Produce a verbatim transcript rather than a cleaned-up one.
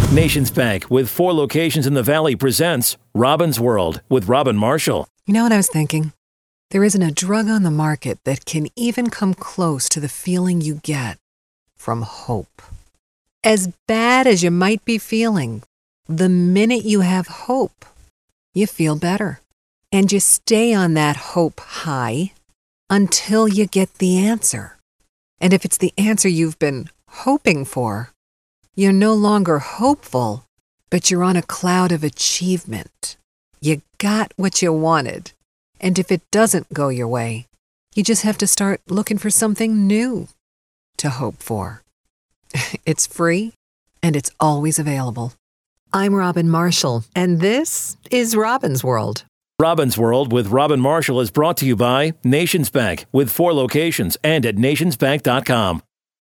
Nations Bank, with four locations in the Valley, presents Robin's World with Robin Marshall. You know what I was thinking? There isn't a drug on the market that can even come close to the feeling you get from hope. As bad as you might be feeling, the minute you have hope, you feel better. And you stay on that hope high until you get the answer. And if it's the answer you've been hoping for, you're no longer hopeful, but you're on a cloud of achievement. You got what you wanted. And if it doesn't go your way, you just have to start looking for something new to hope for. It's free, and it's always available. I'm Robin Marshall, and this is Robin's World. Robin's World with Robin Marshall is brought to you by Nations Bank, with four locations and at nationsbank dot com.